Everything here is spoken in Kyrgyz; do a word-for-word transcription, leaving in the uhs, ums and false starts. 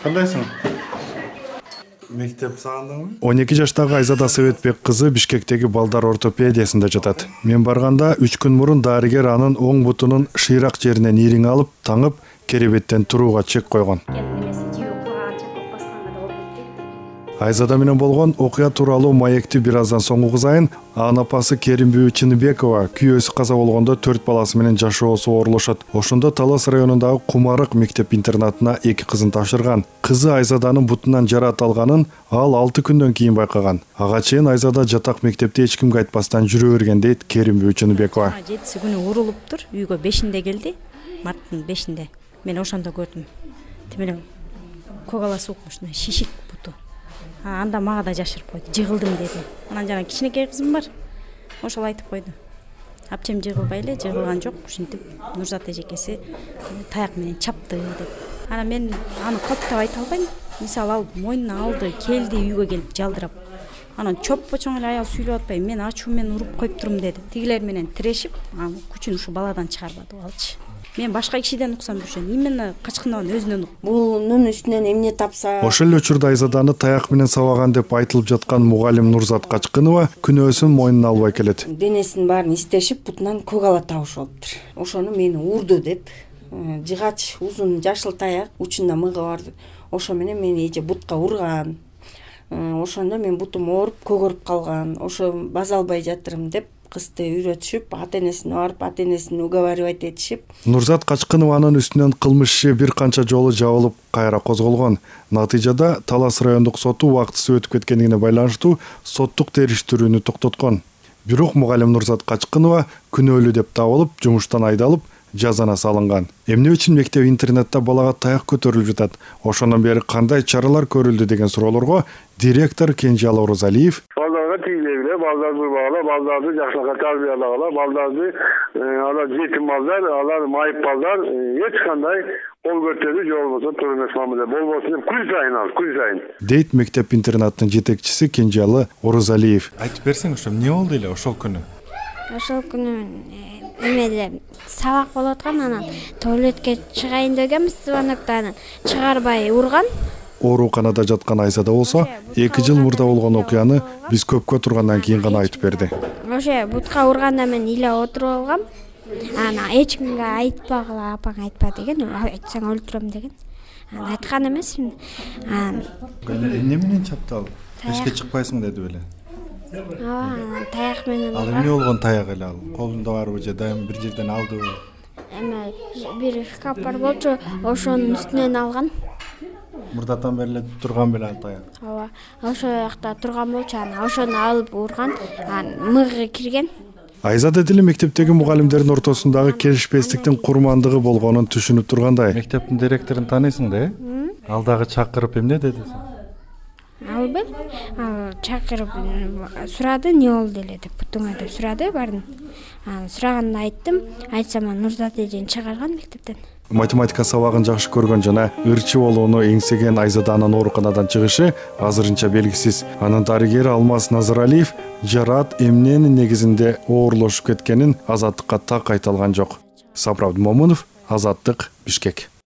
Кандайсың? Мектеп сагындыңбы? он эки жаштагы Айзада Советбек кызы Бишкектеги балдар ортопедиясында жатат. Мен барганда үч күн мурун дарыгер анын оң бутунун шыйрак жеринен ириң алып, таңып, керебеттен турууга чек койгон. Айзада менен болгон окуя тууралуу маекти бир аздан соң угузайын. Анын апасы Керимбүү Чыныбекова күйөөсү каза болгондо төрт баласы менен жашоосу оорлошот. Ошондо Талас районундагы Кумарык мектеп-интернатына эки кызын тапшырган. Кызы Айзаданын бутунан жарат алганын ал алты күндөн кийин байкаган. Ага чейин Айзада жатак мектепте эч кимге айтпастан жүрө берген дейт Керимбүү Чыныбекова. жетиси күнү урулуптур. Үйгө бешинде келди. Марттын бешинде. Мен ошондо көрдүм. Тимеле когала сукмуш, шишик буту. Анда мага да жашырып койду. Жыгылдым деди. Анан жана кичинекей кызым бар. Ошол айтып койду. Апчем жыгылбай эле, жыгылган жок. Ушинтип Нурзат эжекеси таяк менен чапты деп. Анан мен аны коптоп айта албайм. Мисалы ал мойнуна алды, келди үйгө келип жалдырап. Анан чоппо чоң эле аял сүйлөп атпайбы, мен ачуу менен уруп коюп турум деди. Тигилер менен тирешип, анын күчүн ушу баладан чыгарбады алчы. Мен башка кишиден уксам жүрчүмүн. Именно качкындаган өзүнөн ук. Бунун үстүнөн эмне тапса. Ошол эле учурда Айзаданы таяк менен сабаган деп айтылып жаткан мугалим Нурзат Качкынова күнөөсүн мойнуна албай келет. Денесин баарын истешип, бутунан когала табыш болуптур. Ошону мени урду деп, жыгач узун жашыл таяк, учунда мыгы бар. Ошо менен мени эже бутка урган. Ошондо мен бутум ооруп, көгөрүп калган. Ошо база албай жатырым деп кызды үйрөтүшүп, ата-энесине барып, ата-энесин уговаривать этишип. Нурзат Качкынованын үстүнөн кылмыш иши бир канча жолу жабылып, кайра козголгон. Натыйжада Талас райондук соту убактысы өтүп кеткенине байланыштуу соттук териштирүүнү токтоткон. Бирок мугалим Нурзат Качкынова күнөөлүү деп табылып, жумуштан айдалып, жазана салынган. Эмне үчүн мектеп интернетте балага таяк көтөрүлүп жатат? Ошондон бери кандай чаралар көрүлдү деген суроолорго директор Кенжалы Орозалиев тигилегиле балдарды багала, балдарды жакшылыкка тарбиялагыла, балдарды алар жетим балдар, алар майып балдар эч кандай кол көтөрүү же болбосо туура эмес мамиле болбосун деп күн сайын ал, күн сайын. Дейт мектеп интернаттын жетекчиси Кенжалы Орозалиев. Айтып берсең, ошо эмне болду эле ошол күнү? Ошол күнү эмеде сабак болуп аткан, анан туалетке чыгайын дегенбиз, звоноктан чыгарбай урган. Ооруканада жаткан Айзада болсо, эки жыл мурда болгон окуяны биз көпкө тургандан кийин гана айтып берди. Ошо бутка урганда мен эле отуруп алгам. Ана эч кимге айтпагыла, апаң айтпа деген, айтсаң өлтүрөм деген. Аны айткан эмесмин. Эмне менен чапты ал? Эшке чыкпайсың деди беле. Ооба, таяк менен. Ал эмне болгон таяк эле ал? Колунда барбы же дайым бир жерден алдыбы? Эме бир шкаф бар болчу, ошонун үстүнөн алган. Мурдатан бери эле турган беле ал таяк. Ооба, ошол жакта турган болчу, анан ошону алып урган, анан мыгы кирген. Айзада деле мектептеги мугалимдердин ортосундагы келишпестиктин курмандыгы болгонун түшүнүп тургандай. Мектептин директорун тааныйсың да, э? Ал дагы чакырып эмне деди? Албы? Ал чакырып сурады, эмне болду эле деп, бутуңа деп сурады баарын. Анан сураганда айттым, айтсам Нурзат эжени чыгарган мектептен. Математика сабагын жакшы көргөн жана ырчы болууну эңсеген Айзаданын ооруканадан чыгышы азырынча белгисиз. Анын дарыгери Алмаз Назаралиев жарат эмненин негизинде оорлошуп кеткенин Азаттыкка так айта алган жок. Сапар Абдымомунов, Азаттык, Бишкек.